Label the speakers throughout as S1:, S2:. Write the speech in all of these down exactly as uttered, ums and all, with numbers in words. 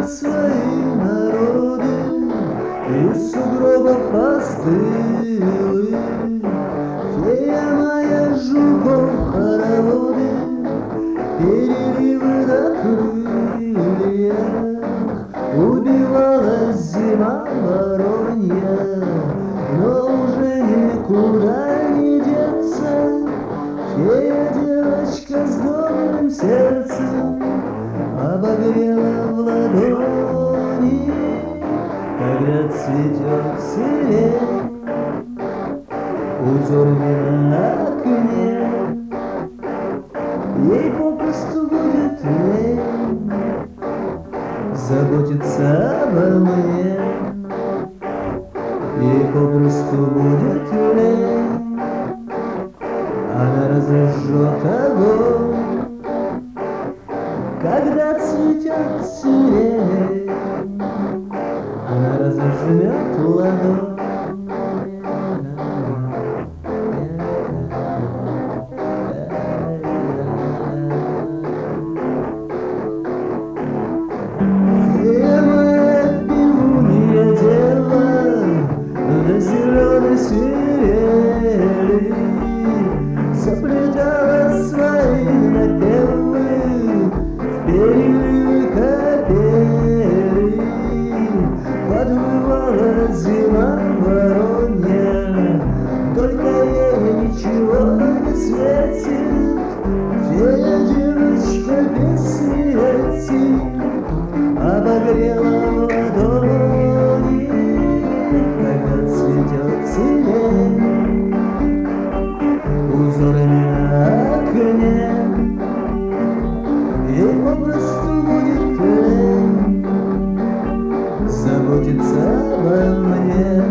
S1: свои народы, из сугробов остыли. Фея моя жуков хороводы, переливы на крыльях. Убивалась зима воронья, но уже никуда не деться. Фея девочка с добрым сердцем обогрела в ладони, когда цветет сирень узорами на окне. Ей попросту будет лень заботиться обо мне. Ей попросту будет лень, она разожжет огонь, когда цветет сирень, она разожмет ладонь. Фея моя пивунья дева до зеленой свирели заплетала свои напевы в переливы капели. Подвывала зима воронья, только ей ничего не светит. Фея девочка без смерти обогрела в ладони, когда цветет сирень узорами на окне. Ей попросту будет лень заботиться обо мне.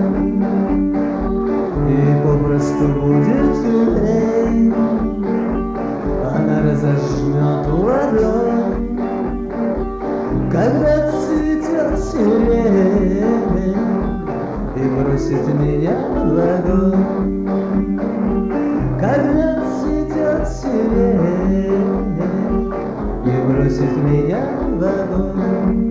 S1: Ей попросту будет лень, она разожмет ладонь, когда цветет сирень и бросит меня в огонь. Когда цветет сирень и бросит меня в огонь.